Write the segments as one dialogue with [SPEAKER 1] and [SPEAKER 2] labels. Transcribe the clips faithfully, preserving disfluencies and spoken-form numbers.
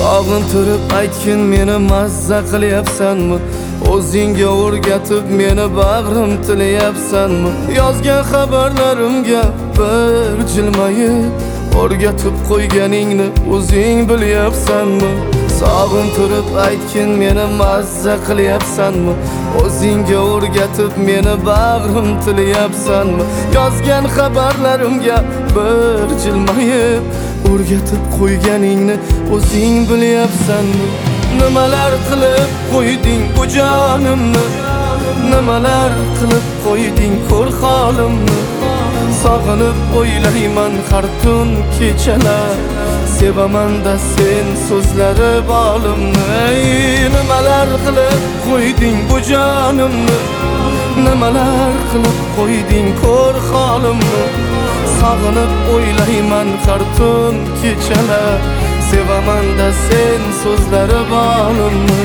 [SPEAKER 1] Sog'intirib aytgin meni mazza qilyapsanmi? O'zingga o'rgatib meni bag'rim tilayapsanmi? Yozgan xabarlarimga bir jilmayib o'rgatib qo'yganingni o'zing bilyapsanmi? Sog'intirib aytgin meni mazza qilyapsanmi? O'zingga o'rgatib meni bag'rim tilayapsanmi? Yozgan xabarlarimga bir jilmayib o'rgatib qo'yganingni o'zing bilyapsanmi? Nimalar qilib qo'yding bu jonimni? Nimalar qilib qo'yding ko'r holimni? Sog'inib o'ylayman har tun kechalar, sevaman-da sen so'zlari bolimni. Ey, nimalar qilib qo'yding bu jonimni? Nimalar qilib qo'yding ko'r holimni? Sog'inib o'ylayman har tun kechalar, sevaman-da sen so'zlari bolimni.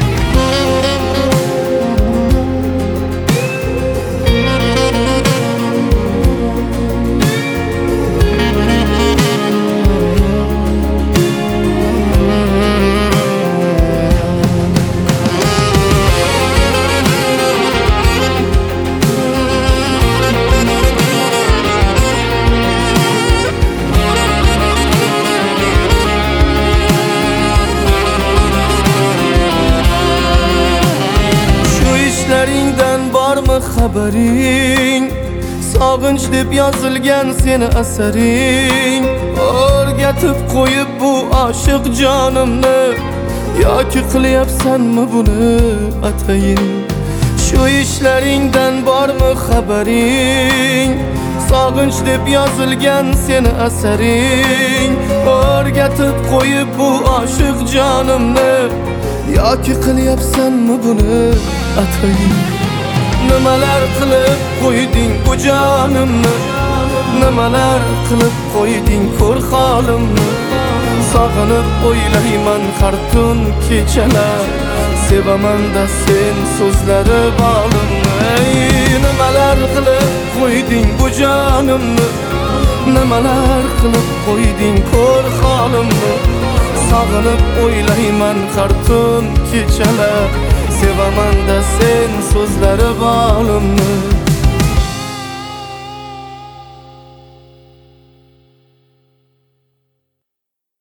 [SPEAKER 1] Ishlaringdan bormi xabaring? Sog'inch deb yozilgan seni asaring. O'rgatib qo'yib bu oshiq jonimni, yoki qilyapsanmi buni atayin? Shu ishlaringdan bormi xabaring? Sog'inch deb yozilgan seni asaring. O'rgatib qo'yib bu oshiq jonimni, yoki qilyapsanmi buni atayin? Nimalar qilib qo'yding bu jonimni? Nimalar qilib qo'yding ko'r holimni? Sog'inib o'ylayman har tun kechalar, sevaman-da sen so'zlari bolimni. Ey, nimalar qilib qo'yding bu jonimni? Nimalar qilib qo'yding ko'r holimni? Sog'inib o'ylayman har tun kechalar, sevaman-da sen so'zlari bolimni.